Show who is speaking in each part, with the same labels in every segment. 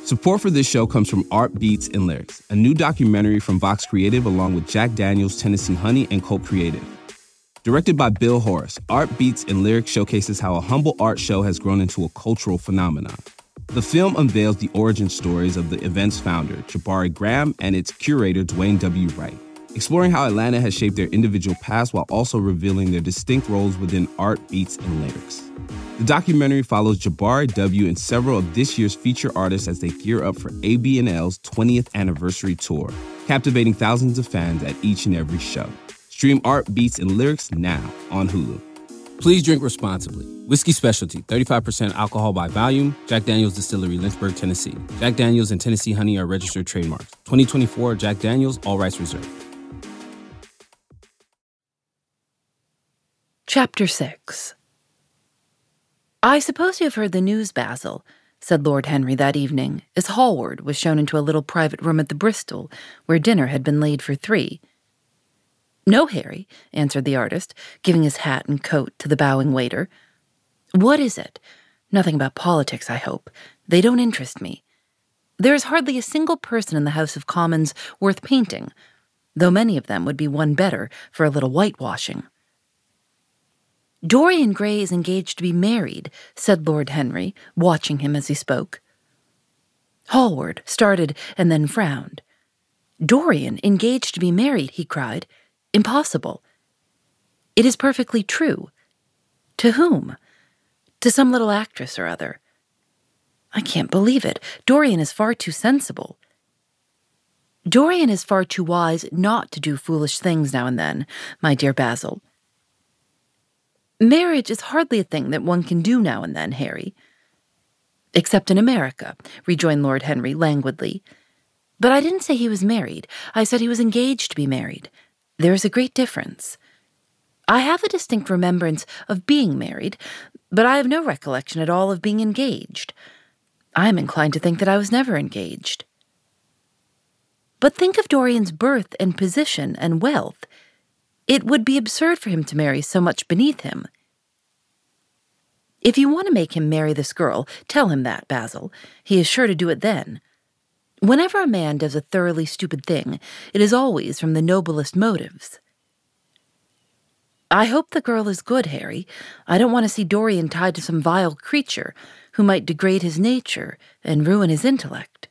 Speaker 1: Support for this show comes from Art Beats and Lyrics, a new documentary from Vox Creative along with Jack Daniels, Tennessee Honey, and Cult Creative. Directed by Bill Horace, Art Beats and Lyrics showcases how a humble art show has grown into a cultural phenomenon. The film unveils the origin stories of the event's founder, Jabari Graham, and its curator, Dwayne W. Wright, exploring how Atlanta has shaped their individual paths while also revealing their distinct roles within Art Beats and Lyrics. The documentary follows Jabari W. and several of this year's feature artists as they gear up for ABNL's 20th anniversary tour, captivating thousands of fans at each and every show. Stream Art Beats and Lyrics now on Hulu. Please drink responsibly. Whiskey Specialty, 35% alcohol by volume. Jack Daniel's Distillery, Lynchburg, Tennessee. Jack Daniel's and Tennessee Honey are registered trademarks. 2024 Jack Daniel's, all rights reserved.
Speaker 2: Chapter 6. "I suppose you've heard the news, Basil," said Lord Henry that evening, as Hallward was shown into a little private room at the Bristol, where dinner had been laid for 3. "No, Harry," answered the artist, giving his hat and coat to the bowing waiter. "What is it? Nothing about politics, I hope. They don't interest me. There is hardly a single person in the House of Commons worth painting, though many of them would be one better for a little whitewashing." "Dorian Gray is engaged to be married," said Lord Henry, watching him as he spoke. Hallward started and then frowned. "Dorian engaged to be married," he cried. "Impossible." "It is perfectly true." "To whom?" "To some little actress or other." "I can't believe it. Dorian is far too sensible." "Dorian is far too wise not to do foolish things now and then, my dear Basil." "Marriage is hardly a thing that one can do now and then, Harry." "Except in America," rejoined Lord Henry languidly. "But I didn't say he was married. I said he was engaged to be married. There is a great difference. I have a distinct remembrance of being married, but I have no recollection at all of being engaged. I am inclined to think that I was never engaged." "But think of Dorian's birth and position and wealth. It would be absurd for him to marry so much beneath him." "If you want to make him marry this girl, tell him that, Basil. He is sure to do it then. Whenever a man does a thoroughly stupid thing, it is always from the noblest motives." "I hope the girl is good, Harry. I don't want to see Dorian tied to some vile creature who might degrade his nature and ruin his intellect."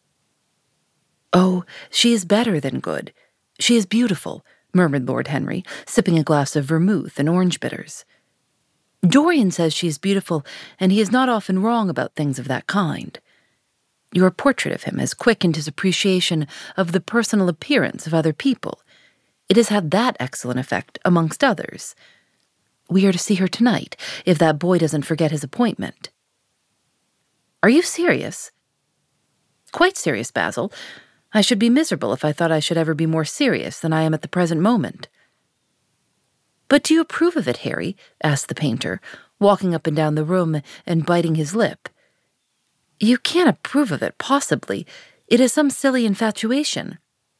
Speaker 2: "Oh, she is better than good. She is beautiful," murmured Lord Henry, sipping a glass of vermouth and orange bitters. "Dorian says she is beautiful, and he is not often wrong about things of that kind. Your portrait of him has quickened his appreciation of the personal appearance of other people. It has had that excellent effect, amongst others. We are to see her tonight, if that boy doesn't forget his appointment." "Are you serious?" "Quite serious, Basil. I should be miserable if I thought I should ever be more serious than I am at the present moment." "But do you approve of it, Harry?" asked the painter, walking up and down the room and biting his lip. "You can't approve of it, possibly. It is some silly infatuation."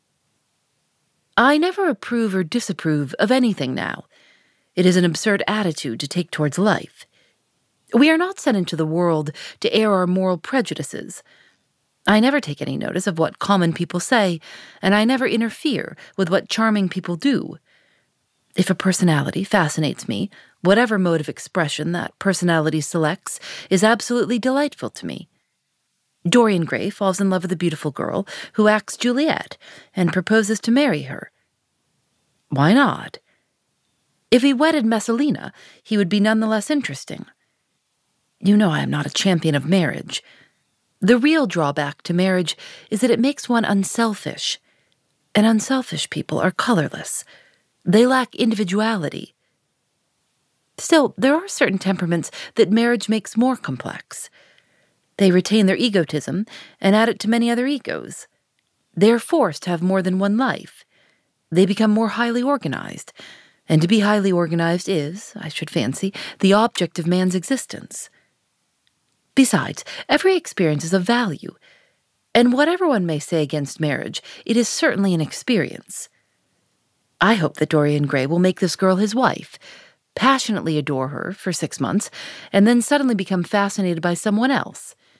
Speaker 2: "I never approve or disapprove of anything now. It is an absurd attitude to take towards life. We are not sent into the world to air our moral prejudices. I never take any notice of what common people say, and I never interfere with what charming people do. If a personality fascinates me, whatever mode of expression that personality selects is absolutely delightful to me. Dorian Gray falls in love with a beautiful girl who acts Juliet and proposes to marry her. Why not? If he wedded Messalina, he would be none the less interesting. You know I am not a champion of marriage. The real drawback to marriage is that it makes one unselfish, and unselfish people are colorless. They lack individuality. Still, there are certain temperaments that marriage makes more complex. They retain their egotism and add it to many other egos. They are forced to have more than one life. They become more highly organized, and to be highly organized is, I should fancy, the object of man's existence. Besides, every experience is of value, and whatever one may say against marriage, it is certainly an experience. I hope that Dorian Gray will make this girl his wife, passionately adore her for 6 months, and then suddenly become fascinated by someone else.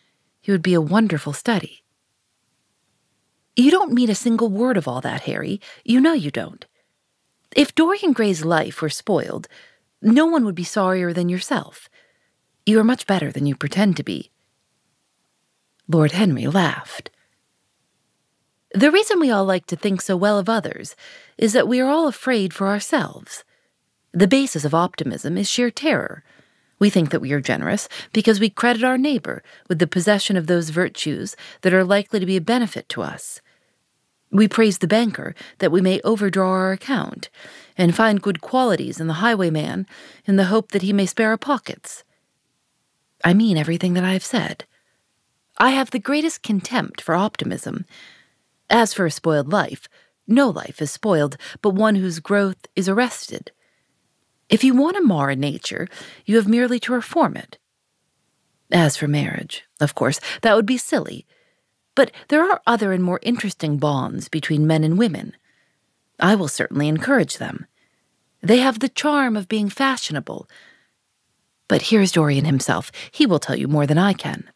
Speaker 2: He would be a wonderful study." "You don't mean a single word of all that, Harry. You know you don't. If Dorian Gray's life were spoiled, no one would be sorrier than yourself. You are much better than you pretend to be." Lord Henry laughed. "The reason we all like to think so well of others is that we are all afraid for ourselves. The basis of optimism is sheer terror. We think that we are generous because we credit our neighbor with the possession of those virtues that are likely to be a benefit to us. We praise the banker that we may overdraw our account, and find good qualities in the highwayman in the hope that he may spare our pockets. I mean everything that I have said. I have the greatest contempt for optimism. As for a spoiled life, no life is spoiled but one whose growth is arrested. If you want to mar a nature, you have merely to reform it. As for marriage, of course, that would be silly. But there are other and more interesting bonds between men and women. I will certainly encourage them. They have the charm of being fashionable. But here's Dorian himself. He will tell you more than I can."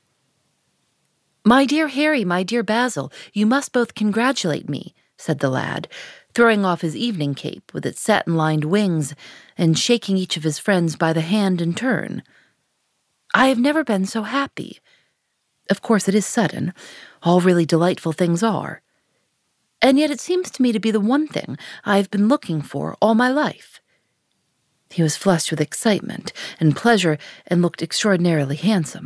Speaker 2: "My dear Harry, my dear Basil, you must both congratulate me," said the lad, throwing off his evening cape with its satin-lined wings and shaking each of his friends by the hand in turn. "I have never been so happy. Of course, it is sudden. All really delightful things are. And yet it seems to me to be the one thing I have been looking for all my life." He was flushed with excitement and pleasure and looked extraordinarily handsome.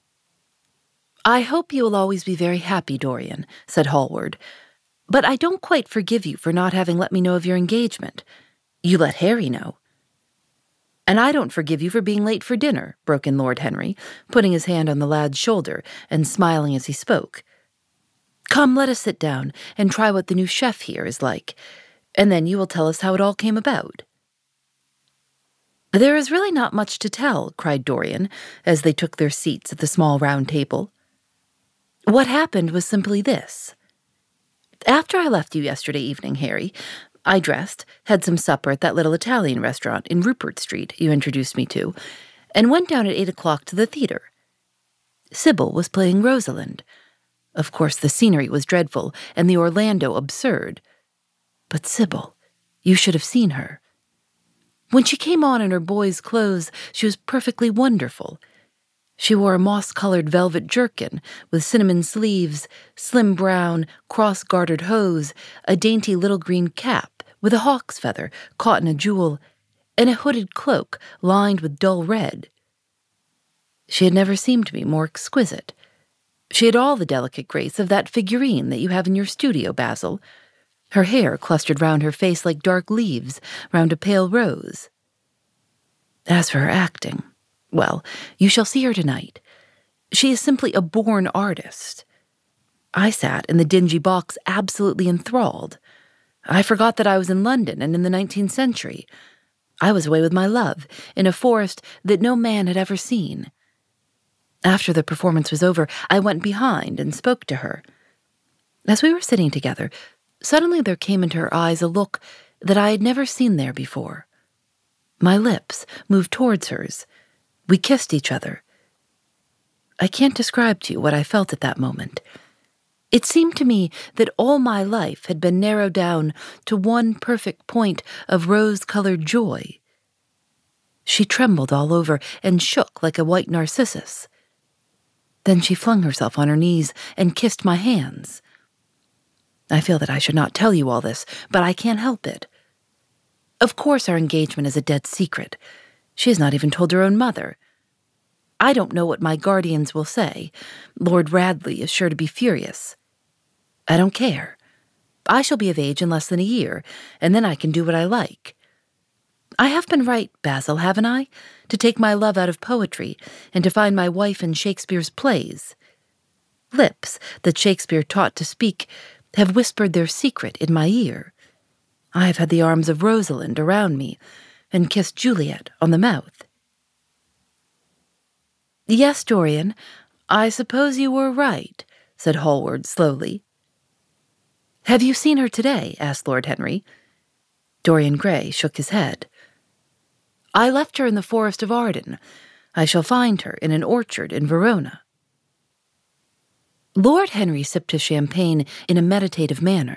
Speaker 2: "I hope you will always be very happy, Dorian," said Hallward. "But I don't quite forgive you for not having let me know of your engagement. You let Harry know." "And I don't forgive you for being late for dinner," broke in Lord Henry, putting his hand on the lad's shoulder and smiling as he spoke. "Come, let us sit down and try what the new chef here is like, and then you will tell us how it all came about." "There is really not much to tell," cried Dorian, as they took their seats at the small round table. "What happened was simply this. After I left you yesterday evening, Harry, I dressed, had some supper at that little Italian restaurant in Rupert Street you introduced me to, and went down at 8 o'clock to the theater. Sybil was playing Rosalind. Of course, the scenery was dreadful, and the Orlando absurd. But Sybil, you should have seen her. When she came on in her boy's clothes, she was perfectly wonderful. She wore a moss-colored velvet jerkin with cinnamon sleeves, slim brown, cross-gartered hose, a dainty little green cap with a hawk's feather caught in a jewel, and a hooded cloak lined with dull red. She had never seemed to me more exquisite. She had all the delicate grace of that figurine that you have in your studio, Basil. Her hair clustered round her face like dark leaves round a pale rose. As for her acting, well, you shall see her tonight. She is simply a born artist. I sat in the dingy box absolutely enthralled. I forgot that I was in London and in the 19th century. I was away with my love, in a forest that no man had ever seen. After the performance was over, I went behind and spoke to her. As we were sitting together, suddenly there came into her eyes a look that I had never seen there before. My lips moved towards hers. We kissed each other. I can't describe to you what I felt at that moment. It seemed to me that all my life had been narrowed down to one perfect point of rose-colored joy. She trembled all over and shook like a white narcissus. Then she flung herself on her knees and kissed my hands. I feel that I should not tell you all this, but I can't help it. Of course our engagement is a dead secret. She has not even told her own mother. I don't know what my guardians will say. Lord Radley is sure to be furious. I don't care. I shall be of age in less than a year, and then I can do what I like. I have been right, Basil, haven't I, to take my love out of poetry and to find my wife in Shakespeare's plays. Lips that Shakespeare taught to speak have whispered their secret in my ear. I have had the arms of Rosalind around me and kissed Juliet on the mouth. Yes, Dorian, I suppose you were right, said Hallward slowly. Have you seen her today? Asked Lord Henry. Dorian Gray shook his head. I left her in the forest of Arden. I shall find her in an orchard in Verona. Lord Henry sipped his champagne in a meditative manner.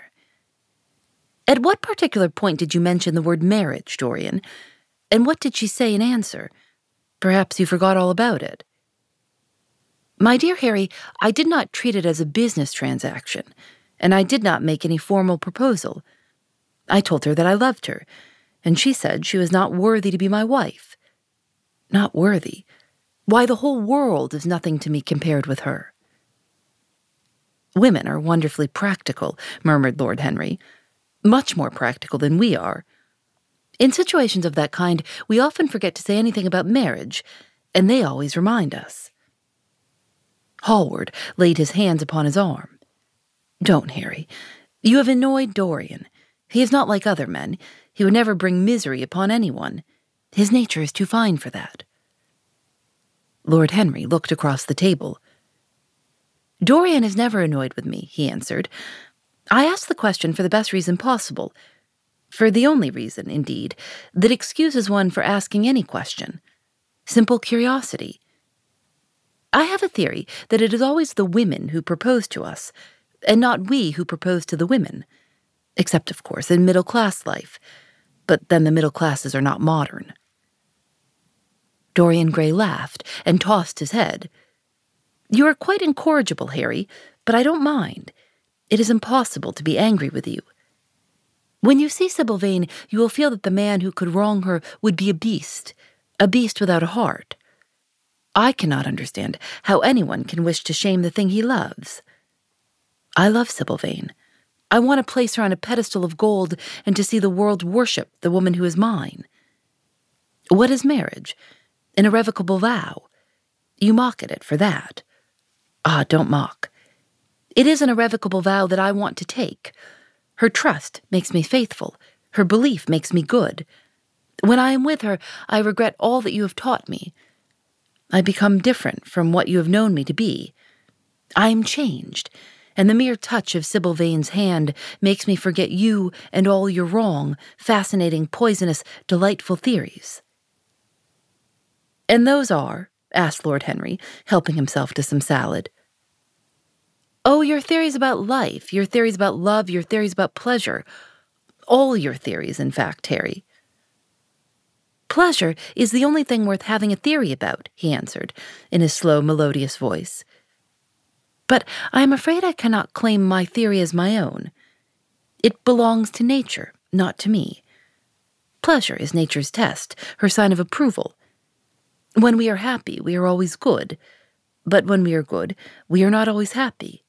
Speaker 2: At what particular point did you mention the word marriage, Dorian? And what did she say in answer? Perhaps you forgot all about it. My dear Harry, I did not treat it as a business transaction, and I did not make any formal proposal. I told her that I loved her, and she said she was not worthy to be my wife. Not worthy? Why, the whole world is nothing to me compared with her. Women are wonderfully practical, murmured Lord Henry. Much more practical than we are. In situations of that kind, we often forget to say anything about marriage, and they always remind us. Hallward laid his hands upon his arm. Don't, Harry. You have annoyed Dorian. He is not like other men. He would never bring misery upon anyone. His nature is too fine for that. Lord Henry looked across the table. Dorian is never annoyed with me, he answered. I asked the question for the best reason possible. For the only reason, indeed, that excuses one for asking any question. Simple curiosity. I have a theory that it is always the women who propose to us, and not we who propose to the women. Except, of course, in middle-class life. But then the middle classes are not modern. Dorian Gray laughed and tossed his head. You are quite incorrigible, Harry, but I don't mind. It is impossible to be angry with you. When you see Sybil Vane, you will feel that the man who could wrong her would be a beast without a heart. I cannot understand how anyone can wish to shame the thing he loves. I love Sybil Vane. I want to place her on a pedestal of gold and to see the world worship the woman who is mine. What is marriage? An irrevocable vow. You mock at it for that. Ah, don't mock. It is an irrevocable vow that I want to take. Her trust makes me faithful. Her belief makes me good. When I am with her, I regret all that you have taught me. I become different from what you have known me to be. I am changed, and the mere touch of Sybil Vane's hand makes me forget you and all your wrong, fascinating, poisonous, delightful theories. And those are? Asked Lord Henry, helping himself to some salad. Oh, your theories about life, your theories about love, your theories about pleasure. All your theories, in fact, Harry. Pleasure is the only thing worth having a theory about, he answered, in his slow, melodious voice. But I am afraid I cannot claim my theory as my own. It belongs to nature, not to me. Pleasure is nature's test, her sign of approval. When we are happy, we are always good. But when we are good, we are not always happy.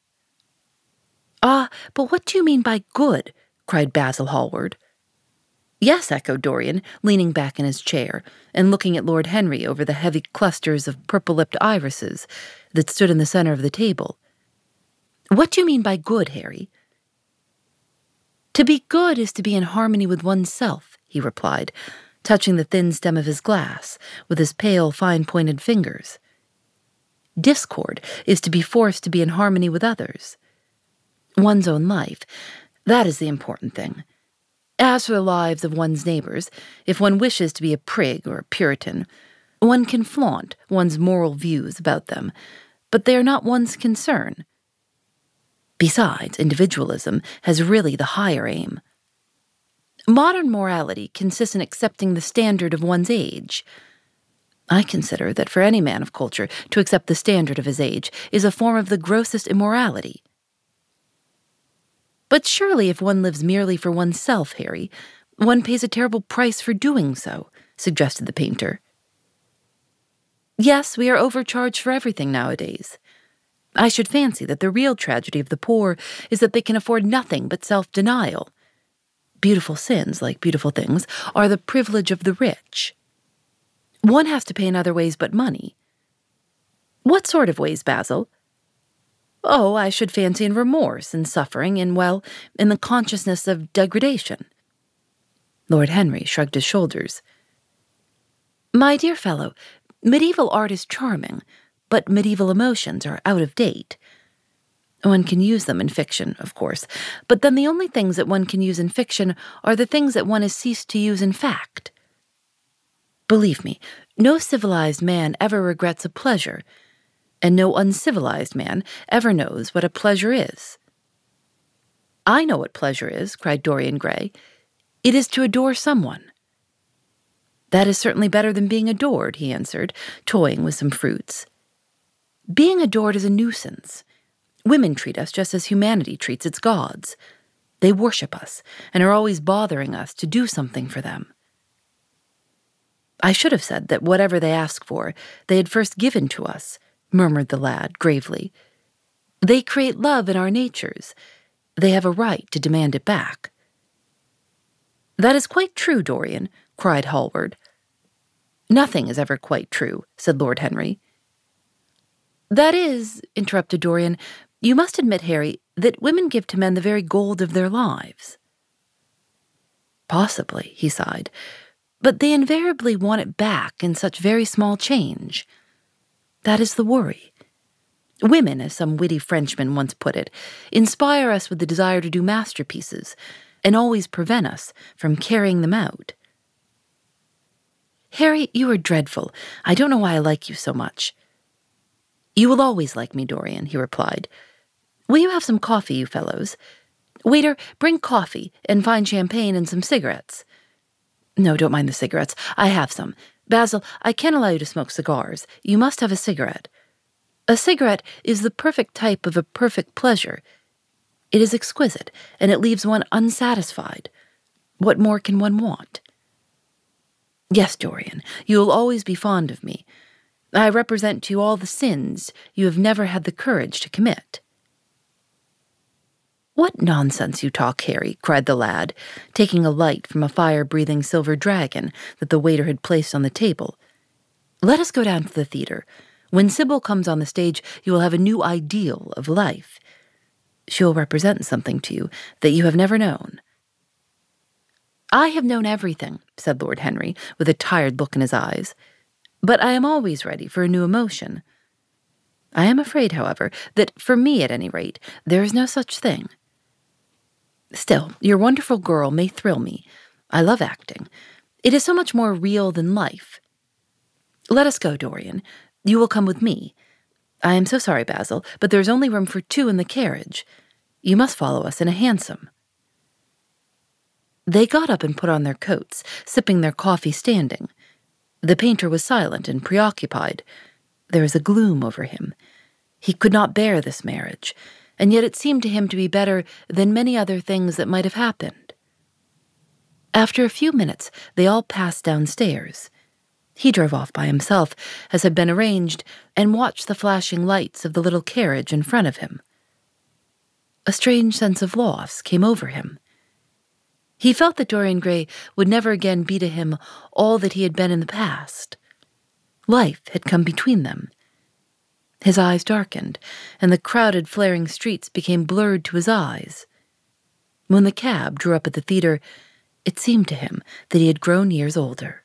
Speaker 2: Ah, but what do you mean by good? Cried Basil Hallward. Yes, echoed Dorian, leaning back in his chair and looking at Lord Henry over the heavy clusters of purple-lipped irises that stood in the center of the table. What do you mean by good, Harry? To be good is to be in harmony with oneself, he replied, touching the thin stem of his glass with his pale, fine-pointed fingers. Discord is to be forced to be in harmony with others. One's own life, that is the important thing. As for the lives of one's neighbors, if one wishes to be a prig or a Puritan, one can flaunt one's moral views about them, but they are not one's concern. Besides, individualism has really the higher aim. Modern morality consists in accepting the standard of one's age. I consider that for any man of culture to accept the standard of his age is a form of the grossest immorality. But surely if one lives merely for oneself, Harry, one pays a terrible price for doing so, suggested the painter. Yes, we are overcharged for everything nowadays. I should fancy that the real tragedy of the poor is that they can afford nothing but self-denial. Beautiful sins, like beautiful things, are the privilege of the rich. One has to pay in other ways but money. What sort of ways, Basil? Oh, I should fancy in remorse, in suffering, in the consciousness of degradation. Lord Henry shrugged his shoulders. My dear fellow, medieval art is charming, but medieval emotions are out of date. One can use them in fiction, of course, but then the only things that one can use in fiction are the things that one has ceased to use in fact. Believe me, no civilized man ever regrets a pleasure, and no uncivilized man ever knows what a pleasure is. I know what pleasure is, cried Dorian Gray. It is to adore someone. That is certainly better than being adored, he answered, toying with some fruits. Being adored is a nuisance. Women treat us just as humanity treats its gods. They worship us and are always bothering us to do something for them. I should have said that whatever they ask for, they had first given to us, murmured the lad gravely. They create love in our natures. They have a right to demand it back. That is quite true, Dorian, cried Hallward. Nothing is ever quite true, said Lord Henry. That is, interrupted Dorian, you must admit, Harry, that women give to men the very gold of their lives. Possibly, he sighed, but they invariably want it back in such very small change. That is the worry. Women, as some witty Frenchman once put it, inspire us with the desire to do masterpieces and always prevent us from carrying them out. Harry, you are dreadful. I don't know why I like you so much. You will always like me, Dorian, he replied. Will you have some coffee, you fellows? Waiter, bring coffee and fine champagne and some cigarettes. No, don't mind the cigarettes. I have some. Basil, I can't allow you to smoke cigars. You must have a cigarette. A cigarette is the perfect type of a perfect pleasure. It is exquisite, and it leaves one unsatisfied. What more can one want? Yes, Dorian, you will always be fond of me. I represent to you all the sins you have never had the courage to commit. What nonsense you talk, Harry, cried the lad, taking a light from a fire-breathing silver dragon that the waiter had placed on the table. Let us go down to the theater. When Sybil comes on the stage, you will have a new ideal of life. She will represent something to you that you have never known. I have known everything, said Lord Henry, with a tired look in his eyes. But I am always ready for a new emotion. I am afraid, however, that, for me at any rate, there is no such thing. Still, your wonderful girl may thrill me. I love acting. It is so much more real than life. Let us go, Dorian. You will come with me. I am so sorry, Basil, but there is only room for 2 in the carriage. You must follow us in a hansom. They got up and put on their coats, sipping their coffee standing. The painter was silent and preoccupied. There was a gloom over him. He could not bear this marriage, and yet it seemed to him to be better than many other things that might have happened. After a few minutes, they all passed downstairs. He drove off by himself, as had been arranged, and watched the flashing lights of the little carriage in front of him. A strange sense of loss came over him. He felt that Dorian Gray would never again be to him all that he had been in the past. Life had come between them. His eyes darkened, and the crowded, flaring streets became blurred to his eyes. When the cab drew up at the theater, it seemed to him that he had grown years older.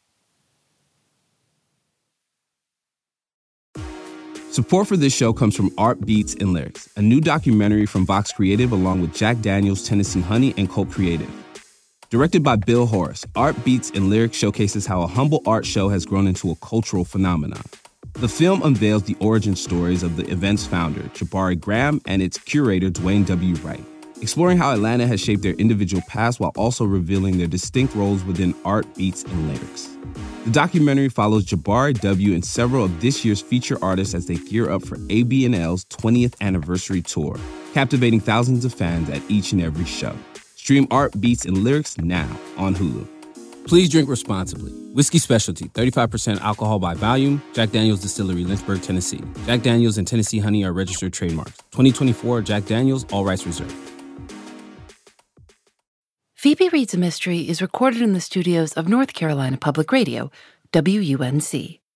Speaker 1: Support for this show comes from Art Beats and Lyrics, a new documentary from Vox Creative along with Jack Daniels, Tennessee Honey, and Colt Creative. Directed by Bill Horace, Art Beats and Lyrics showcases how a humble art show has grown into a cultural phenomenon. The film unveils the origin stories of the event's founder, Jabari Graham, and its curator, Dwayne W. Wright, exploring how Atlanta has shaped their individual paths while also revealing their distinct roles within art, beats, and lyrics. The documentary follows Jabari W. and several of this year's feature artists as they gear up for AB&L's 20th anniversary tour, captivating thousands of fans at each and every show. Stream Art, Beats, and Lyrics now on Hulu. Please drink responsibly. Whiskey Specialty, 35% alcohol by volume. Jack Daniel's Distillery, Lynchburg, Tennessee. Jack Daniel's and Tennessee Honey are registered trademarks. 2024 Jack Daniel's, all rights reserved.
Speaker 2: Phoebe Reads a Mystery is recorded in the studios of North Carolina Public Radio, WUNC.